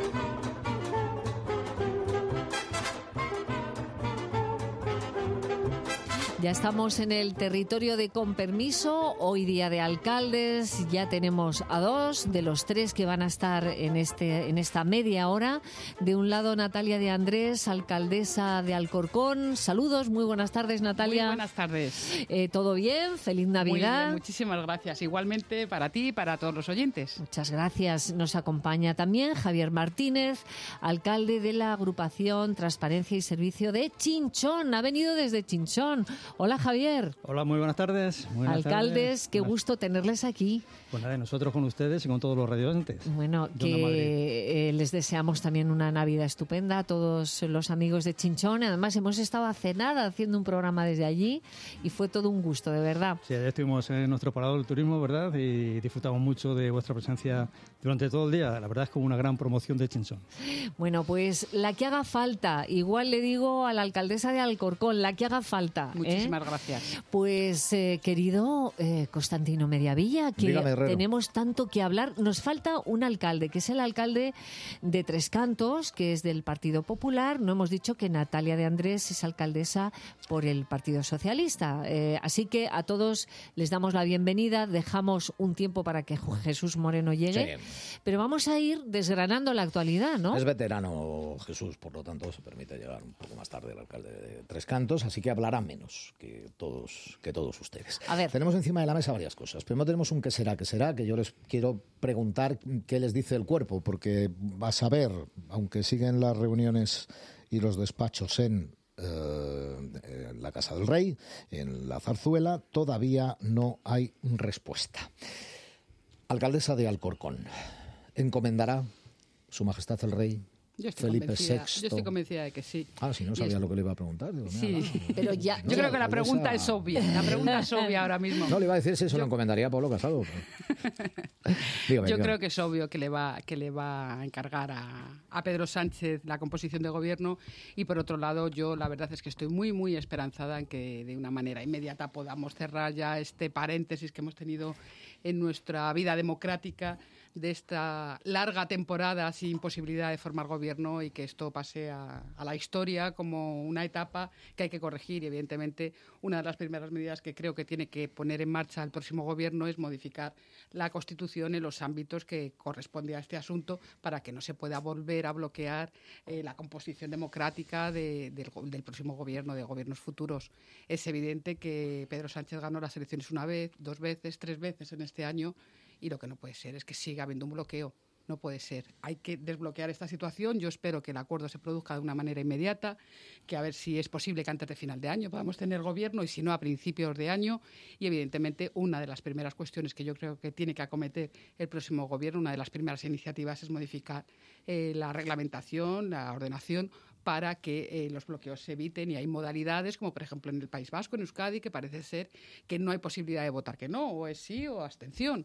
Ya estamos en el territorio de Con Permiso, hoy día de alcaldes, ya tenemos a 2 de los 3 que van a estar en esta media hora. De un lado, Natalia de Andrés, alcaldesa de Alcorcón. Saludos, muy buenas tardes, Natalia. Muy buenas tardes. ¿Todo bien? Feliz Navidad. Muy bien, muchísimas gracias. Igualmente para ti y para todos los oyentes. Muchas gracias. Nos acompaña también Javier Martínez, alcalde de la agrupación Transparencia y Servicio de Chinchón. Ha venido desde Chinchón. Hola, Javier. Hola, muy buenas tardes. Alcaldes, qué gusto tenerles aquí. Pues nada, nosotros con ustedes y con todos los radioyentes. Bueno, que les deseamos también una Navidad estupenda a todos los amigos de Chinchón. Además, hemos estado hace nada haciendo un programa desde allí y fue todo un gusto, de verdad. Sí, ayer estuvimos en nuestro parador del turismo, ¿verdad? Y disfrutamos mucho de vuestra presencia durante todo el día. La verdad es como una gran promoción de Chinchón. Bueno, pues la que haga falta. Igual le digo a la alcaldesa de Alcorcón, la que haga falta. Muchísimas gracias. Pues, querido Constantino Mediavilla, que dígame, tenemos tanto que hablar. Nos falta un alcalde, que es el alcalde de Tres Cantos, que es del Partido Popular. No hemos dicho que Natalia de Andrés es alcaldesa por el Partido Socialista. Así que a todos les damos la bienvenida. Dejamos un tiempo para que Jesús Moreno llegue. Sí. Pero vamos a ir desgranando la actualidad, ¿no? Es veterano Jesús, por lo tanto se permite llegar un poco más tarde el alcalde de Tres Cantos, así que hablará menos que todos ustedes. A ver. Tenemos encima de la mesa varias cosas. Primero tenemos un qué será, que yo les quiero preguntar qué les dice el cuerpo, porque va a saber, aunque siguen las reuniones y los despachos en la Casa del Rey, en la Zarzuela, todavía no hay respuesta. Alcaldesa de Alcorcón, ¿encomendará Su Majestad el Rey Felipe VI? Yo estoy convencida de que sí. Si no sabía lo que le iba a preguntar. Digo, sí, pero ya. No, yo creo que la pregunta es obvia. La pregunta es obvia ahora mismo. No, le iba a decir si eso lo encomendaría a Pablo Casado. Dígame. Creo que es obvio que le va a encargar a Pedro Sánchez la composición de gobierno, y por otro lado yo la verdad es que estoy muy, muy esperanzada en que de una manera inmediata podamos cerrar ya este paréntesis que hemos tenido en nuestra vida democrática de esta larga temporada sin posibilidad de formar gobierno, y que esto pase a la historia como una etapa que hay que corregir. Y evidentemente una de las primeras medidas que creo que tiene que poner en marcha el próximo gobierno es modificar la Constitución en los ámbitos que corresponde a este asunto, para que no se pueda volver a bloquear la composición democrática del próximo gobierno, de gobiernos futuros. Es evidente que Pedro Sánchez ganó las elecciones una vez, 2 veces, 3 veces en este año, y lo que no puede ser es que siga habiendo un bloqueo. No puede ser. Hay que desbloquear esta situación. Yo espero que el acuerdo se produzca de una manera inmediata, que a ver si es posible que antes de final de año podamos tener gobierno, y si no, a principios de año. Y evidentemente una de las primeras cuestiones que yo creo que tiene que acometer el próximo gobierno, una de las primeras iniciativas, es modificar la reglamentación, la ordenación, para que los bloqueos se eviten. Y hay modalidades, como por ejemplo en el País Vasco, en Euskadi, que parece ser que no hay posibilidad de votar que no, o es sí o abstención.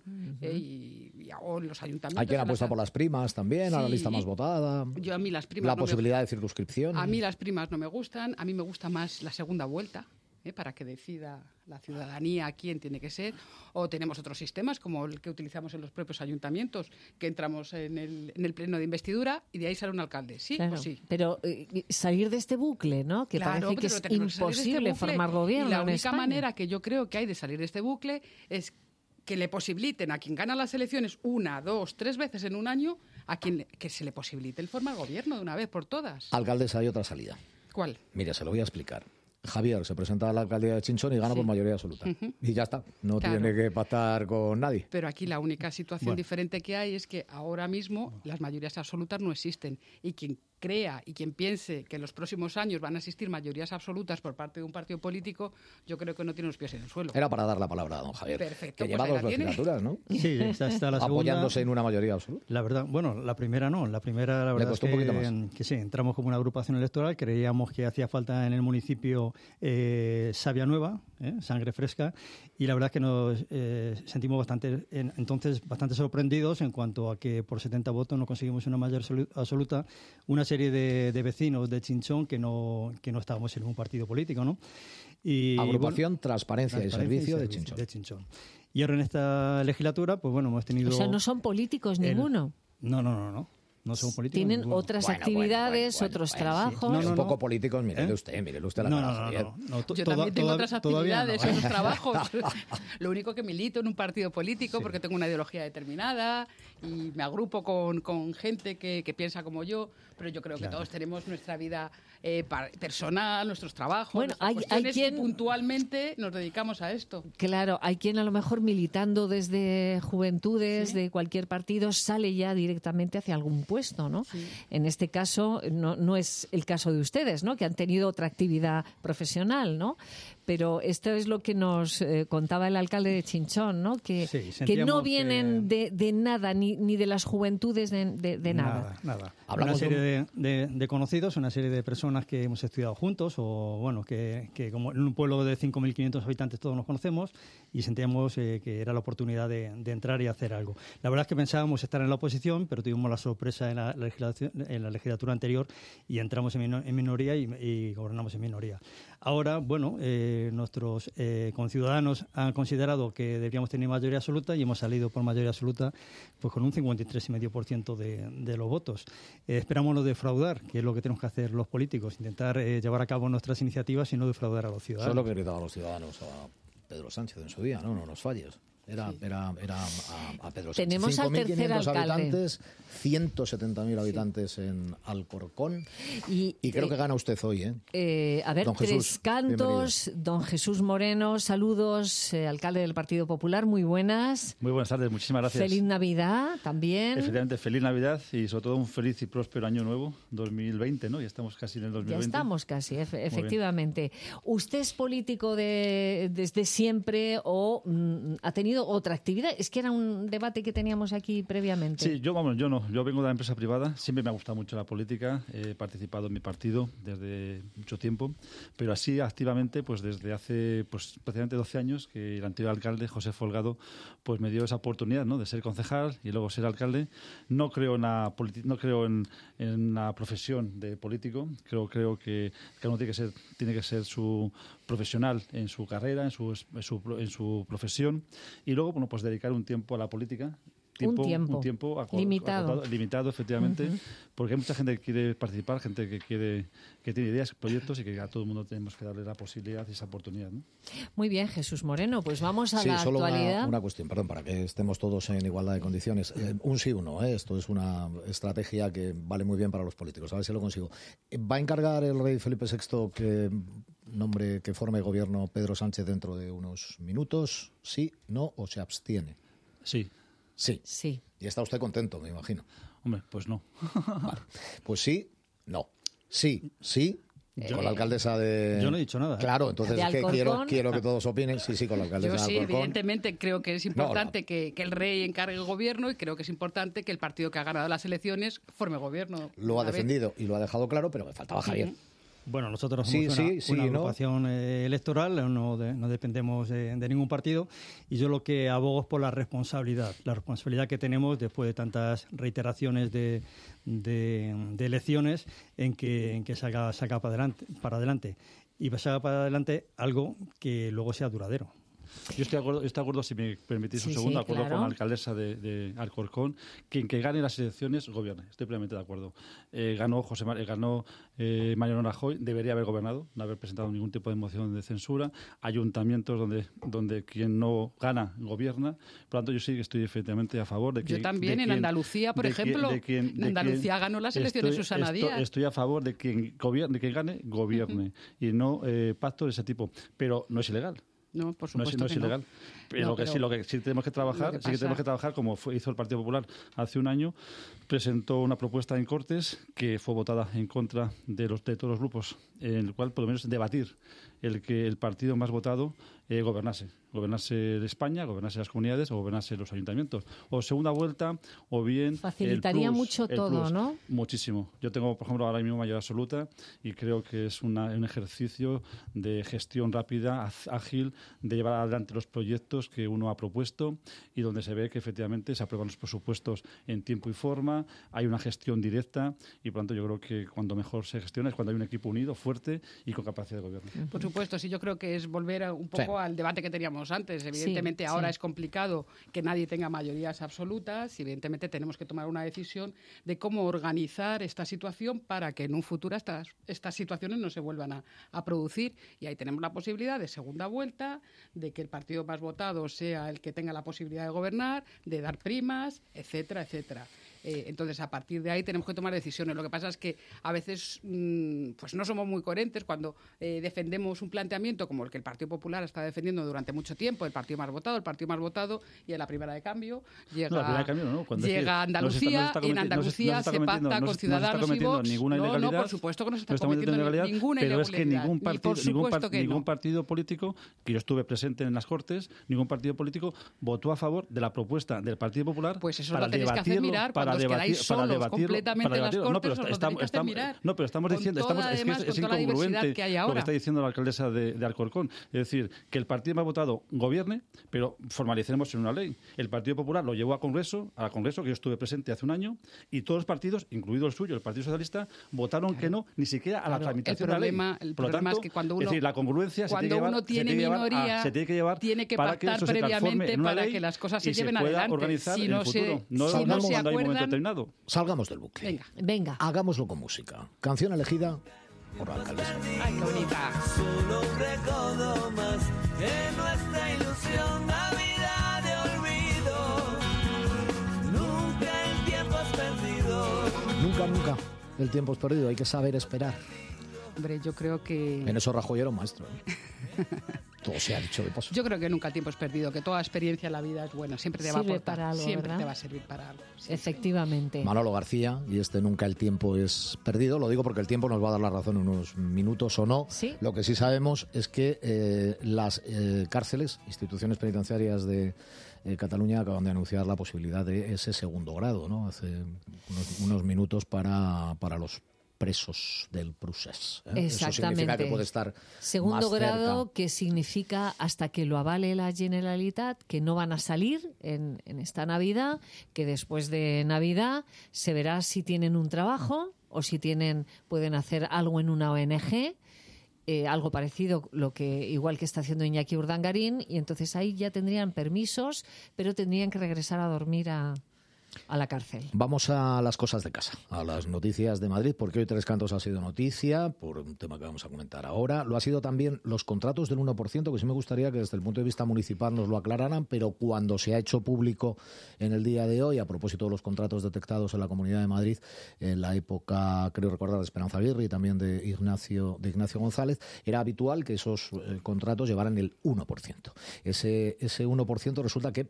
O en los ayuntamientos. Hay quien apuesta por las primas también, a la lista más votada. Yo, a mí las primas la posibilidad de circunscripción. A mí las primas no me gustan, a mí me gusta más la segunda vuelta, para que decida la ciudadanía quién tiene que ser. O tenemos otros sistemas, como el que utilizamos en los propios ayuntamientos, que entramos en el pleno de investidura y de ahí sale un alcalde. ¿Sí claro, o sí? Pero salir de este bucle, ¿no? Que claro, parece que es imposible formar gobierno. Y la única España. manera que yo creo que hay de salir de este bucle es que le posibiliten a quien gana las elecciones 1, 2, 3 veces en un año, que se le posibilite el formar gobierno de una vez por todas. Alcaldesa, hay otra salida. ¿Cuál? Mira, se lo voy a explicar. Javier se presenta a la alcaldía de Chinchón y gana por mayoría absoluta. Y ya está, no tiene que pactar con nadie. Pero aquí la única situación diferente que hay es que ahora mismo las mayorías absolutas no existen, y quien crea y quien piense que en los próximos años van a existir mayorías absolutas por parte de un partido político, yo creo que no tiene los pies en el suelo. Era para dar la palabra a don Javier. Perfecto. Que lleva 2 legislaturas, ¿no? Sí, esta está la segunda. Apoyándose en una mayoría absoluta. La verdad, la primera no. La primera, la verdad, le costó es un poquito más. Que sí, entramos como una agrupación electoral, creíamos que hacía falta en el municipio savia nueva, sangre fresca, y la verdad es que nos sentimos bastante sorprendidos en cuanto a que por 70 votos no conseguimos una mayoría absoluta, una serie de vecinos de Chinchón que no estábamos en un partido político, ¿no? Y, Agrupación Transparencia y Servicio de Chinchón. Y ahora en esta legislatura, pues hemos tenido... O sea, no son políticos ninguno. No. No somos políticos. Tienen ninguno. otras actividades, otros trabajos. Sí. No, un poco políticos, mírele usted la cara, Javier. Yo también tengo otras actividades, no. otros trabajos. Lo único que milito en un partido político porque tengo una ideología determinada y me agrupo con gente que piensa como yo, pero yo creo que todos tenemos nuestra vida personal, nuestros trabajos, bueno, hay quien puntualmente nos dedicamos a esto. Claro, hay quien a lo mejor militando desde juventudes de cualquier partido sale ya directamente hacia algún puesto, ¿no? Sí. En este caso no es el caso de ustedes, ¿no? Que han tenido otra actividad profesional, ¿no? Pero esto es lo que nos contaba el alcalde de Chinchón, ¿no? Que no vienen de nada, ni de las juventudes de nada. Nada. Una serie de conocidos, una serie de personas que hemos estudiado juntos, o bueno, que como en un pueblo de 5.500 habitantes todos nos conocemos, y sentíamos que era la oportunidad de entrar y hacer algo. La verdad es que pensábamos estar en la oposición, pero tuvimos la sorpresa en la legislatura anterior y entramos en minoría y gobernamos en minoría. Ahora, bueno, nuestros conciudadanos han considerado que deberíamos tener mayoría absoluta y hemos salido por mayoría absoluta pues con un 53,5% de los votos. Esperamos no defraudar, que es lo que tenemos que hacer los políticos, intentar llevar a cabo nuestras iniciativas y no defraudar a los ciudadanos. Eso es lo que gritaba a los ciudadanos a Pedro Sánchez en su día, no nos falles. Era a Pedro Sánchez. Tenemos al tercer alcalde. Habitantes, 170.000 habitantes en Alcorcón. Y creo que gana usted hoy, ¿eh? A ver, don Jesús, Tres Cantos, bienvenido. Don Jesús Moreno, saludos, alcalde del Partido Popular, muy buenas. Muy buenas tardes, muchísimas gracias. Feliz Navidad también. Efectivamente, feliz Navidad y sobre todo un feliz y próspero año nuevo, 2020, ¿no? Ya estamos casi en el 2020. Ya estamos casi, efectivamente. ¿Usted es político desde siempre o ha tenido otra actividad? Es que era un debate que teníamos aquí previamente. Sí, yo vengo de la empresa privada, siempre me ha gustado mucho la política, he participado en mi partido desde mucho tiempo, pero así activamente pues desde hace pues prácticamente 12 años que el anterior alcalde, José Folgado, pues me dio esa oportunidad, ¿no?, de ser concejal y luego ser alcalde. No creo en la profesión de político, creo que uno tiene que ser su profesional en su carrera, en su profesión, y luego bueno, pues dedicar un tiempo a la política. Un tiempo limitado, efectivamente, porque hay mucha gente que quiere participar, gente que tiene ideas, proyectos, y que a todo el mundo tenemos que darle la posibilidad y esa oportunidad, ¿no? Muy bien, Jesús Moreno, pues vamos a la solo actualidad. Una cuestión, perdón, para que estemos todos en igualdad de condiciones. Un sí o no, esto es una estrategia que vale muy bien para los políticos, a ver si lo consigo. ¿Va a encargar el rey Felipe VI que forme gobierno Pedro Sánchez dentro de unos minutos? ¿Sí, no o se abstiene? Sí. Sí. Y está usted contento, me imagino. Hombre, pues no. Vale. Pues sí, no. Sí. Con la alcaldesa de... Yo no he dicho nada. Claro, entonces es que quiero que todos opinen. Sí, con la alcaldesa de Alcorcón. Evidentemente creo que es importante que el rey encargue el gobierno, y creo que es importante que el partido que ha ganado las elecciones forme gobierno. Lo ha defendido y lo ha dejado claro, pero me faltaba Javier. Bueno, nosotros somos una agrupación electoral, no dependemos de ningún partido, y yo lo que abogo es por la responsabilidad que tenemos después de tantas reiteraciones de elecciones en que saca para adelante y saca para adelante algo que luego sea duradero. Yo estoy de acuerdo, si me permitís un segundo, con la alcaldesa de Alcorcón, que gane las elecciones gobierne. Estoy plenamente de acuerdo. Ganó Mariano Rajoy, debería haber gobernado, no haber presentado ningún tipo de moción de censura. Ayuntamientos donde quien no gana, gobierna. Por lo tanto, yo sí que estoy efectivamente a favor de que... Yo también, en Andalucía, por ejemplo, en Andalucía ganó las elecciones Susana Díaz. Estoy a favor de quien gane, gobierne. Y no pacto de ese tipo. Pero no es ilegal. No, por supuesto no es ilegal. Pero lo que sí tenemos que trabajar, como hizo el Partido Popular hace un año, presentó una propuesta en Cortes que fue votada en contra de todos los grupos, en el cual por lo menos debatir el que el partido más votado gobernase España, gobernase las comunidades o gobernase los ayuntamientos. O segunda vuelta, o bien facilitaría mucho todo, ¿no? Muchísimo. Yo tengo, por ejemplo, ahora mismo mayoría absoluta y creo que es un ejercicio de gestión rápida, ágil, de llevar adelante los proyectos que uno ha propuesto y donde se ve que efectivamente se aprueban los presupuestos en tiempo y forma, hay una gestión directa y por lo tanto yo creo que cuando mejor se gestiona es cuando hay un equipo unido, fuerte y con capacidad de gobierno. Por supuesto, sí, yo creo que es volver un poco al debate que teníamos decíamos antes, evidentemente ahora es complicado que nadie tenga mayorías absolutas y evidentemente tenemos que tomar una decisión de cómo organizar esta situación para que en un futuro estas situaciones no se vuelvan a producir. Y ahí tenemos la posibilidad de segunda vuelta, de que el partido más votado sea el que tenga la posibilidad de gobernar, de dar primas, etcétera, etcétera. Entonces, a partir de ahí tenemos que tomar decisiones. Lo que pasa es que a veces pues no somos muy coherentes cuando defendemos un planteamiento como el que el Partido Popular está defendiendo durante mucho tiempo, el partido más votado, y en la primera de cambio llega Andalucía, y en Andalucía se pacta con Ciudadanos y Vox. No, por supuesto que no se está cometiendo ninguna ilegalidad. Pero es que ningún partido político, que yo estuve presente en las Cortes, ningún partido político votó a favor de la propuesta del Partido Popular. Pues eso lo tenéis que hacer mirar cuando os quedáis solos completamente en las Cortes, os lo tenéis que hacer mirar. No, pero estamos diciendo, es incongruente lo que está diciendo la alcaldesa de Alcorcón. Es decir, que el partido más votado gobierne, pero formalicemos en una ley. El Partido Popular lo llevó al Congreso, que yo estuve presente hace un año, y todos los partidos, incluido el suyo, el Partido Socialista, votaron que no, ni siquiera a la tramitación de la ley. El problema es que cuando uno, es decir, la congruencia uno tiene minoría, tiene que pactar previamente para que las cosas se lleven adelante. Si no se acuerdan, salgamos del bucle. Venga. Hagámoslo con música. Canción elegida por la alcaldesa. Ay, qué bonita. Solo un recodo más de nuestra ilusión, Navidad de olvido. Nunca el tiempo es perdido. Nunca el tiempo es perdido. Hay que saber esperar. Hombre, yo creo que... En eso Rajoy era un maestro. Todo se ha dicho de paso. Yo creo que nunca el tiempo es perdido, que toda experiencia en la vida es buena, siempre te va a aportar, algo, siempre ¿verdad? te va a servir para algo. Siempre. Efectivamente. Manolo García, y nunca el tiempo es perdido. Lo digo porque el tiempo nos va a dar la razón en unos minutos o no. ¿Sí? Lo que sí sabemos es que las cárceles, instituciones penitenciarias de Cataluña acaban de anunciar la posibilidad de ese segundo grado, ¿no? Hace unos minutos para los presos del procés. Exactamente. Eso significa que puede estar segundo más grado, cerca. que significa hasta que lo avale la Generalitat, que no van a salir en esta Navidad, que después de Navidad se verá si tienen un trabajo o si pueden hacer algo en una ONG. Algo parecido, igual que está haciendo Iñaki Urdangarín, y entonces ahí ya tendrían permisos, pero tendrían que regresar a dormir a la cárcel. Vamos a las cosas de casa, a las noticias de Madrid, porque hoy Tres Cantos ha sido noticia, por un tema que vamos a comentar ahora. Lo ha sido también los contratos del 1%, que sí me gustaría que desde el punto de vista municipal nos lo aclararan, pero cuando se ha hecho público en el día de hoy, a propósito de los contratos detectados en la Comunidad de Madrid, en la época, creo recordar, de Esperanza Aguirre y también de Ignacio González, era habitual que esos contratos llevaran el 1%. Ese 1% resulta que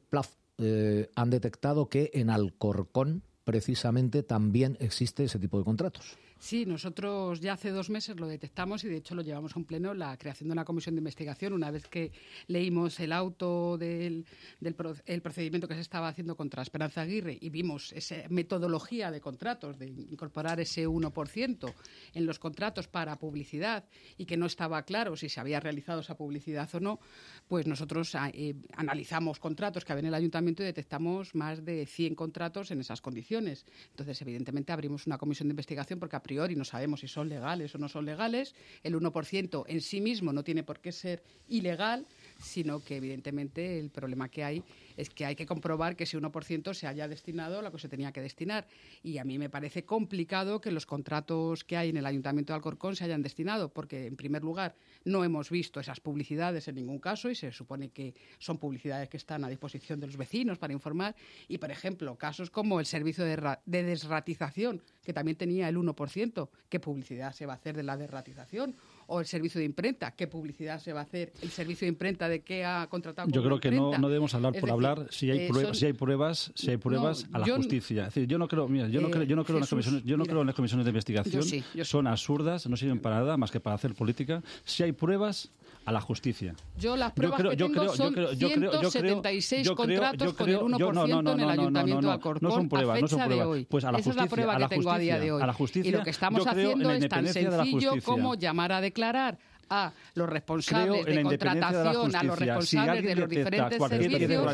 han detectado que en Alcorcón precisamente también existe ese tipo de contratos. Sí, nosotros ya hace 2 meses lo detectamos y de hecho lo llevamos a un pleno, la creación de una comisión de investigación, una vez que leímos el auto el procedimiento que se estaba haciendo contra Esperanza Aguirre y vimos esa metodología de contratos, de incorporar ese 1% en los contratos para publicidad y que no estaba claro si se había realizado esa publicidad o no, pues nosotros analizamos contratos que había en el ayuntamiento y detectamos más de 100 contratos en esas condiciones. Entonces, evidentemente, abrimos una comisión de investigación porque a priori no sabemos si son legales o no son legales. El 1% en sí mismo no tiene por qué ser ilegal, sino que evidentemente el problema que hay es que hay que comprobar que ese 1% se haya destinado a lo que se tenía que destinar. Y a mí me parece complicado que los contratos que hay en el Ayuntamiento de Alcorcón se hayan destinado, porque en primer lugar no hemos visto esas publicidades en ningún caso y se supone que son publicidades que están a disposición de los vecinos para informar. Y, por ejemplo, casos como el servicio de desratización, que también tenía el 1%, ¿qué publicidad se va a hacer de la desratización? O el servicio de imprenta, ¿qué publicidad se va a hacer? El servicio de imprenta de qué ha contratado. Yo creo que no debemos hablar por hablar. Si hay pruebas, a la justicia. Es decir, yo no creo en las comisiones de investigación. Son absurdas, no sirven para nada más que para hacer política. Si hay pruebas, a la justicia. Yo las pruebas que tengo son 176 contratos con el 1% en el Ayuntamiento de Alcorcón. No son pruebas, a fecha de hoy. Pues a la Esa justicia, es la prueba que tengo a día de hoy. A la justicia, y lo que estamos haciendo es tan sencillo como llamar a declarar a los responsables de contratación, a los responsables de los diferentes servicios.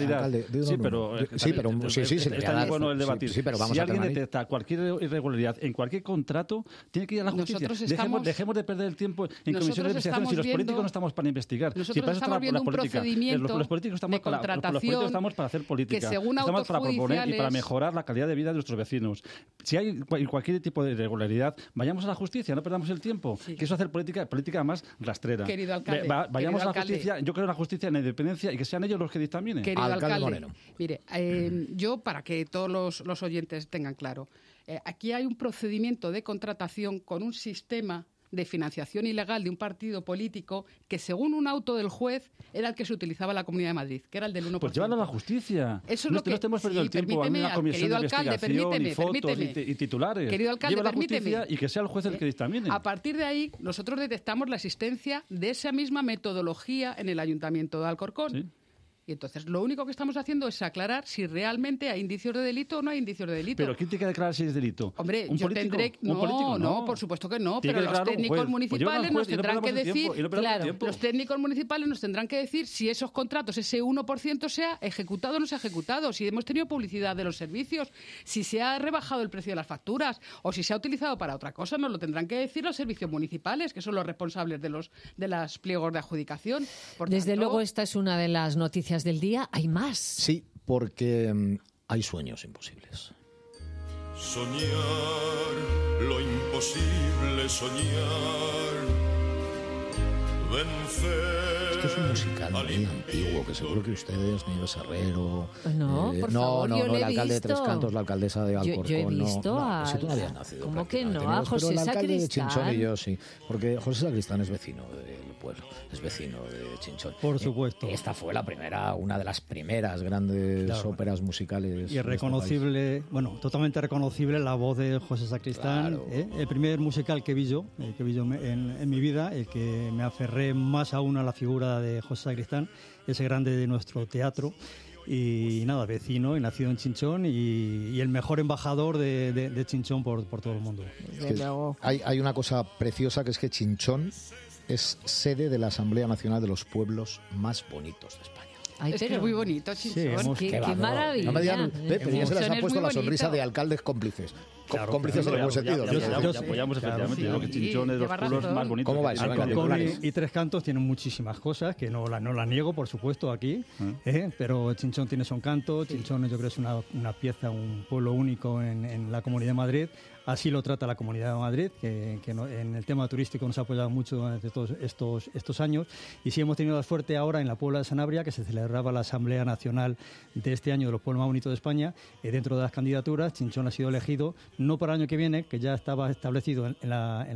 Si alguien detecta cualquier irregularidad en cualquier contrato, tiene que ir a la justicia. Dejemos de perder el tiempo en comisiones de investigación si los políticos no estamos para investigar. Nosotros estamos viendo un procedimiento los políticos estamos de contratación para hacer política. Que según estamos para proponer y para judiciales, mejorar la calidad de vida de nuestros vecinos. Si hay cualquier tipo de irregularidad, vayamos a la justicia, no perdamos el tiempo. Sí. Que eso hacer política más rastrera. Querido alcalde, vayamos a la justicia. Yo creo en la justicia, en la independencia y que sean ellos los que dictaminen. Querido alcalde Moreno. Mire, yo para que todos los oyentes tengan claro, aquí hay un procedimiento de contratación con un sistema de financiación ilegal de un partido político que, según un auto del juez, era el que se utilizaba en la Comunidad de Madrid, que era el del 1%. Pues llévalo a la justicia. Eso es no lo que... estemos perdiendo el tiempo en una comisión de investigación y fotos y titulares. Querido alcalde, llévalo a la justicia y que sea el juez el que dictamine. A partir de ahí, nosotros detectamos la existencia de esa misma metodología en el Ayuntamiento de Alcorcón. Sí. Y entonces lo único que estamos haciendo es aclarar si realmente hay indicios de delito o no hay indicios de delito. ¿Pero quién tiene que declarar si es delito? Hombre, ¿Un yo político? tendré... ¿Un político? No, por supuesto que no, Tiene pero que los técnicos municipales nos tendrán que decir... los técnicos municipales nos tendrán que decir si esos contratos, ese 1% se ha ejecutado o no se ha ejecutado, si hemos tenido publicidad de los servicios, si se ha rebajado el precio de las facturas o si se ha utilizado para otra cosa, nos lo tendrán que decir los servicios municipales, que son los responsables de los pliegos de adjudicación. Desde luego, esta es una de las noticias del día. Hay más. Sí, porque hay sueños imposibles. Soñar lo imposible, soñar, vencer. Esto es un musical muy antiguo, que seguro que ustedes, Nieves Herrero... Por favor, yo no, le el he alcalde visto. de Tres Cantos, la alcaldesa de Alcorcón... Yo he visto no, si tú no habías nacido. ¿Cómo que no? Nieves, A José pero el alcalde Sacristán. de Chinchón y yo, sí. Porque José Sacristán es vecino del pueblo, es vecino de Chinchón. Por supuesto. Esta fue una de las primeras grandes óperas musicales. Y reconocible, totalmente reconocible la voz de José Sacristán. Claro. El primer musical que vi yo en mi vida, el que me aferré más aún a la figura de José Sacristán, ese grande de nuestro teatro. Y nada, vecino y nacido en Chinchón y el mejor embajador de Chinchón por todo el mundo. Hay una cosa preciosa, que es que Chinchón es sede de la Asamblea Nacional de los Pueblos más bonitos de España. Ay, que es muy bonito, Chinchón. Qué maravilla. No me digan, pero ya se les ha puesto la sonrisa bonito. de alcaldes cómplices. Claro, cómplices en el buen sentido. Apoyamos efectivamente. Yo creo que Chinchón es de los pueblos más bonitos. ¿Cómo vais? Alcorcón y Tres Cantos tienen muchísimas cosas que no la niego, por supuesto, aquí, pero Chinchón tiene su encanto. Chinchón yo creo que es una pieza, un pueblo único en la Comunidad de Madrid. Así lo trata la Comunidad de Madrid, que en el tema turístico nos ha apoyado mucho durante todos estos años. Y sí hemos tenido la suerte ahora en la Puebla de Sanabria, que se celebraba la Asamblea Nacional de este año de los pueblos más bonitos de España. Dentro de las candidaturas, Chinchón ha sido elegido, no para el año que viene, que ya estaba establecido en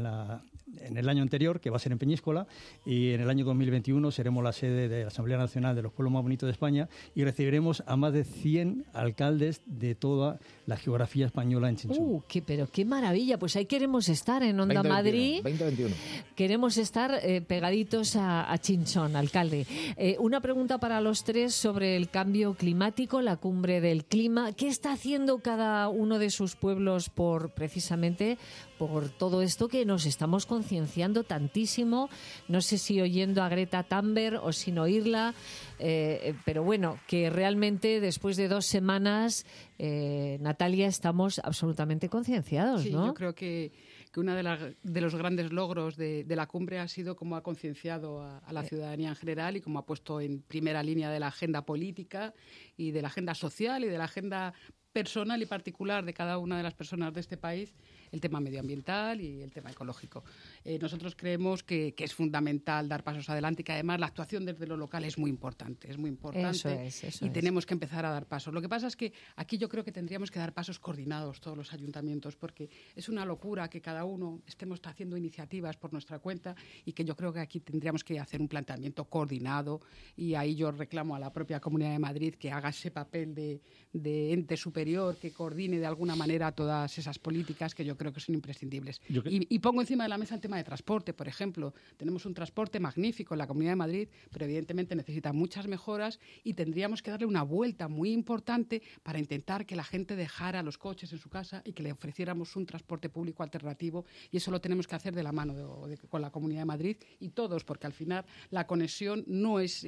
el año anterior, que va a ser en Peñíscola, y en el año 2021 seremos la sede de la Asamblea Nacional de los Pueblos Más Bonitos de España y recibiremos a más de 100 alcaldes de toda la geografía española en Chinchón. Pero qué maravilla, pues ahí queremos estar en Onda 2021, Madrid. 2021. Queremos estar pegaditos a Chinchón, alcalde. Una pregunta para los tres sobre el cambio climático, la cumbre del clima. ¿Qué está haciendo cada uno de sus pueblos precisamente por todo esto que nos estamos concienciando tantísimo? No sé si oyendo a Greta Thunberg o sin oírla, pero bueno, que realmente después de 2 semanas, Natalia, estamos absolutamente concienciados, sí, ¿no? Yo creo que uno de los grandes logros de la cumbre ha sido cómo ha concienciado a la ciudadanía en general y cómo ha puesto en primera línea de la agenda política y de la agenda social y de la agenda personal y particular de cada una de las personas de este país el tema medioambiental y el tema ecológico. Nosotros creemos que es fundamental dar pasos adelante y que además la actuación desde lo local es muy importante. Eso es. Tenemos que empezar a dar pasos. Lo que pasa es que aquí yo creo que tendríamos que dar pasos coordinados todos los ayuntamientos, porque es una locura que cada uno estemos haciendo iniciativas por nuestra cuenta y que yo creo que aquí tendríamos que hacer un planteamiento coordinado y ahí yo reclamo a la propia Comunidad de Madrid que haga haga ese papel de ente superior que coordine de alguna manera todas esas políticas que yo creo que son imprescindibles. Y pongo encima de la mesa el tema de transporte, por ejemplo. Tenemos un transporte magnífico en la Comunidad de Madrid, pero evidentemente necesita muchas mejoras y tendríamos que darle una vuelta muy importante para intentar que la gente dejara los coches en su casa y que le ofreciéramos un transporte público alternativo, y eso lo tenemos que hacer de la mano con la Comunidad de Madrid y todos, porque al final la conexión no es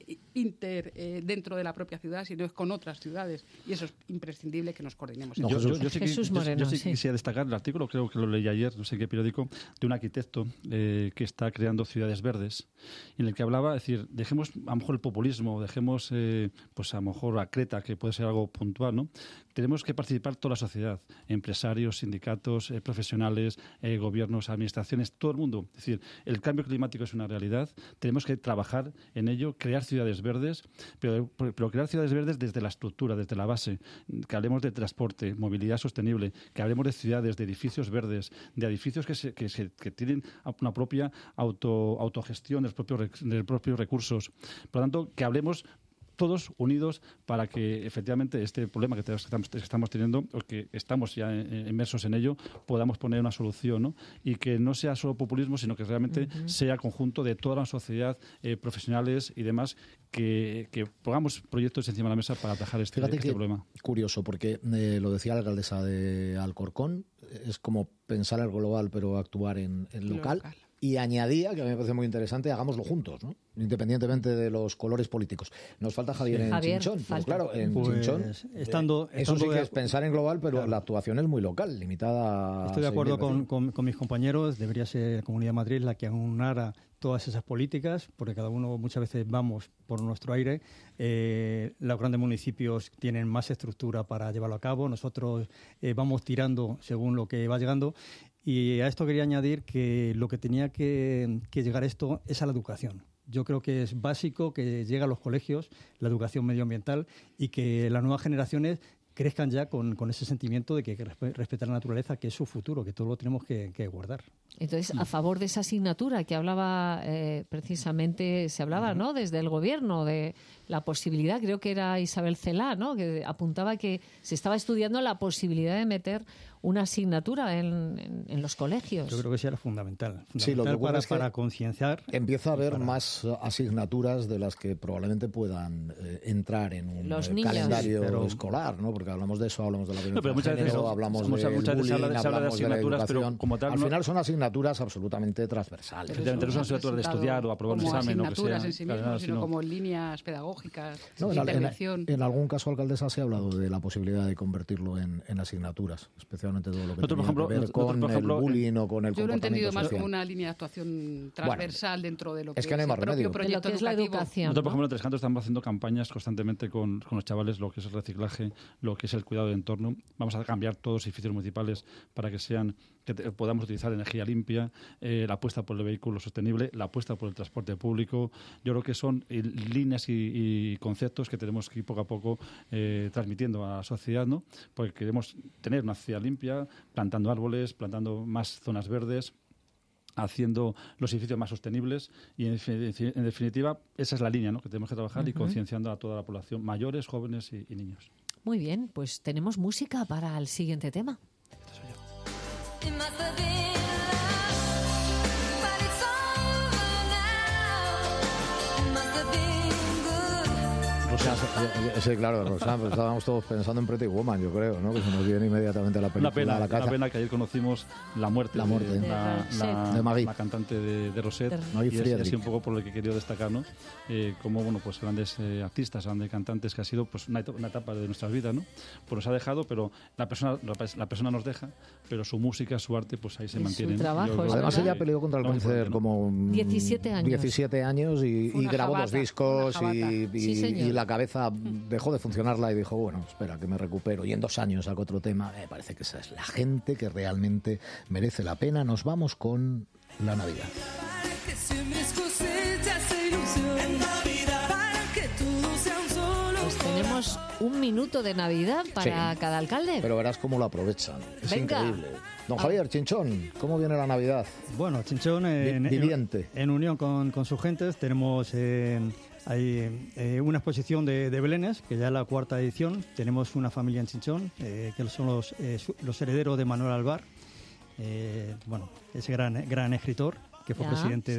dentro de la propia ciudad, sino es con otras ciudades, y eso es imprescindible que nos coordinemos. Yo sí sí. quisiera destacar el artículo, creo que lo leí ayer, no sé qué periódico, de un arquitecto que está creando ciudades verdes, en el que hablaba, es decir, dejemos a lo mejor el populismo, dejemos pues a lo mejor la Creta, que puede ser algo puntual, ¿no? Tenemos que participar toda la sociedad, empresarios, sindicatos, profesionales, gobiernos, administraciones, todo el mundo. Es decir, el cambio climático es una realidad, tenemos que trabajar en ello, crear ciudades verdes, pero crear ciudades verdes desde la estructura, desde la base, que hablemos de transporte, movilidad sostenible, que hablemos de ciudades, de edificios verdes, de edificios que tienen una propia autogestión de los propios recursos. Por lo tanto, que hablemos todos unidos para que efectivamente este problema que estamos teniendo, o que estamos ya inmersos en ello, podamos poner una solución, ¿no? Y que no sea solo populismo, sino que realmente sea conjunto de toda la sociedad, profesionales y demás, que pongamos proyectos encima de la mesa para atajar este problema. Curioso, porque lo decía la alcaldesa de Alcorcón, es como pensar el global pero actuar en local. Y añadía, que a mí me parece muy interesante, hagámoslo juntos, ¿no? Independientemente de los colores políticos. Nos falta Javier en Chinchón. Pues claro, en Chinchón eso sí que es pensar en global, pero la actuación es muy local, limitada. Estoy de acuerdo con mis compañeros. Debería ser la Comunidad de Madrid la que aunara todas esas políticas, porque cada uno muchas veces vamos por nuestro aire. Los grandes municipios tienen más estructura para llevarlo a cabo. Nosotros vamos tirando según lo que va llegando. Y a esto quería añadir que lo que tenía que llegar esto es a la educación. Yo creo que es básico que llegue a los colegios la educación medioambiental y que las nuevas generaciones crezcan ya con ese sentimiento de que respetar la naturaleza, que es su futuro, que todo lo tenemos que guardar. Entonces, a favor de esa asignatura que hablaba precisamente, se hablaba, ¿no?, desde el gobierno, de la posibilidad, creo que era Isabel Celá, ¿no?, que apuntaba que se estaba estudiando la posibilidad de meter una asignatura en los colegios. Yo creo que sí era fundamental. Sí, lo que ocurre es que para concienciar. Empieza a haber más asignaturas de las que probablemente puedan entrar en un calendario escolar, ¿no? Porque hablamos de eso, hablamos de la violencia de género, hablamos del bullying, hablamos de la educación. Como tal, al final son asignaturas absolutamente transversales. Efectivamente, no son asignaturas de estudiar o aprobar un examen. Como asignaturas en sí mismos, sino como líneas pedagógicas, de intervención. En algún caso, alcaldesa, se ha hablado de la posibilidad de convertirlo en asignaturas, especialmente todo lo que tiene que ver con el bullying o con el comportamiento social. Yo lo he entendido más como una línea de actuación transversal dentro de lo que es el propio proyecto educativo. La educación, nosotros, por ejemplo, en Tres Cantos estamos haciendo campañas constantemente con los chavales, lo que es el reciclaje, lo que es el cuidado del entorno. Vamos a cambiar todos los edificios municipales para que podamos utilizar energía limpia, la apuesta por el vehículo sostenible, la apuesta por el transporte público. Yo creo que son líneas y conceptos que tenemos que ir poco a poco transmitiendo a la sociedad, ¿no? Porque queremos tener una ciudad limpia, plantando árboles, plantando más zonas verdes, haciendo los edificios más sostenibles y, en definitiva, esa es la línea, ¿no?, que tenemos que trabajar y concienciando a toda la población, mayores, jóvenes y niños. Muy bien, pues tenemos música para el siguiente tema. Este soy yo. Sí, claro, Rosana, estábamos todos pensando en Pretty Woman, yo creo, ¿no? Que se nos viene inmediatamente la película a la cabeza. Una pena que ayer conocimos la muerte de Maggie, la cantante de Rosette, y así un poco por lo que he querido destacar, ¿no? Como, bueno, pues grandes artistas, grandes cantantes, que ha sido pues una etapa de nuestras vidas, ¿no? Pues nos ha dejado, pero la persona nos deja, pero su música, su arte, pues ahí se mantiene. Además, ella peleó contra el cáncer como 17 años y grabó dos discos y la cabeza dejó de funcionarla y dijo, bueno, espera, que me recupero. Y en 2 años saco otro tema. Me parece que esa es la gente que realmente merece la pena. Nos vamos con la Navidad. Pues tenemos 1 minuto de Navidad para cada alcalde. Pero verás cómo lo aprovechan. Es increíble. Don Javier, Chinchón, ¿cómo viene la Navidad? Bueno, Chinchón en unión con sus gentes. Tenemos Hay una exposición de belenes, que ya es la 4ª edición. Tenemos una familia en Chinchón, que son los herederos de Manuel Alvar, ese gran escritor, que fue presidente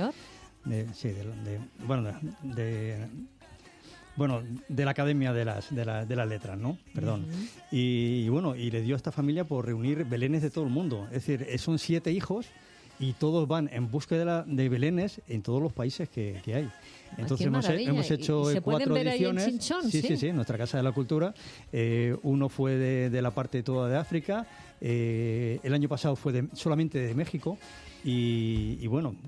de la Academia de las Letras, ¿no? Perdón. Y le dio a esta familia por reunir belenes de todo el mundo. Es decir, son 7 hijos y todos van en búsqueda de belenes en todos los países que hay. Entonces hemos hecho 4 ediciones. En Chinchón, sí, Nuestra Casa de la Cultura. Uno fue de la parte toda de África. El año pasado fue solamente de México. Y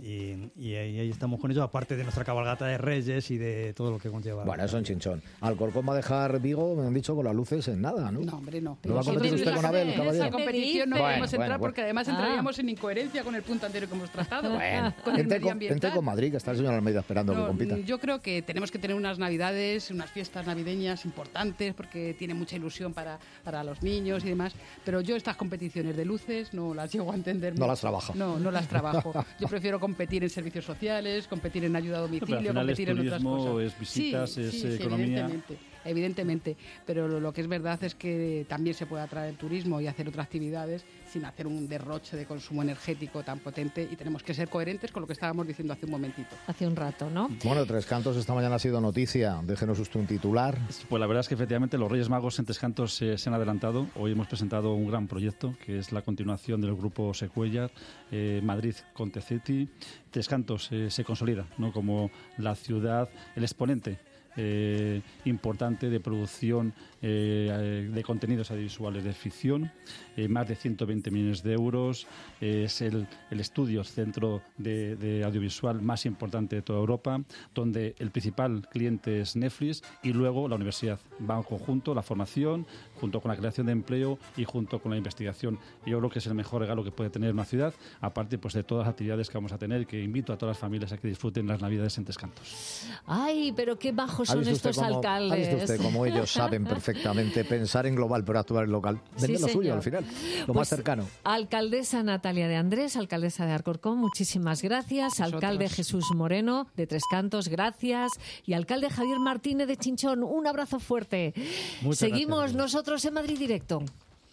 ahí estamos con ellos, aparte de nuestra cabalgata de Reyes y de todo lo que conlleva. Bueno, eso en Chinchón. Alcorcón va a dejar Vigo, me han dicho, con las luces en nada, ¿no? No, hombre, no. ¿No va a competir usted con Abel, caballero? En esa competición no podemos entrar bueno. porque además entraríamos en incoherencia con el punto anterior que hemos tratado. Bueno, con el medio ambiental. Vente con Madrid, que está el señor Almeida esperando que compita. Yo creo que tenemos que tener unas navidades, unas fiestas navideñas importantes porque tiene mucha ilusión para los niños y demás, pero yo estas competiciones de luces no las llego a entender. No las trabajo. No las trabajo. Yo prefiero competir en servicios sociales, competir en ayuda a domicilio, competir en otras cosas. Es visitas, es economía. Evidentemente, pero lo que es verdad es que también se puede atraer turismo y hacer otras actividades sin hacer un derroche de consumo energético tan potente, y tenemos que ser coherentes con lo que estábamos diciendo hace un momentito. Hace un rato, ¿no? Bueno, Tres Cantos esta mañana ha sido noticia. Déjenos usted un titular. Pues la verdad es que efectivamente los Reyes Magos en Tres Cantos se han adelantado. Hoy hemos presentado un gran proyecto que es la continuación del grupo Secuellar, Madrid Contecity. Tres Cantos se consolida, ¿no?, como la ciudad, el exponente importante de producción de contenidos audiovisuales de ficción, más de 120 millones de euros, es el estudio, centro de audiovisual más importante de toda Europa, donde el principal cliente es Netflix, y luego la universidad. Va en conjunto, la formación, junto con la creación de empleo y junto con la investigación. Yo creo que es el mejor regalo que puede tener una ciudad, aparte pues de todas las actividades que vamos a tener, que invito a todas las familias a que disfruten las Navidades en Tres Cantos. Ay, pero qué bajos son estos alcaldes. ¿Ha visto usted cómo ellos saben perfectamente pensar en global pero actuar en local? Venden lo suyo al final, lo más cercano. Alcaldesa Natalia de Andrés, alcaldesa de Alcorcón, muchísimas gracias. Alcalde Jesús Moreno de Tres Cantos, gracias. Y alcalde Javier Martínez de Chinchón, un abrazo fuerte. Seguimos nosotros en Madrid Directo.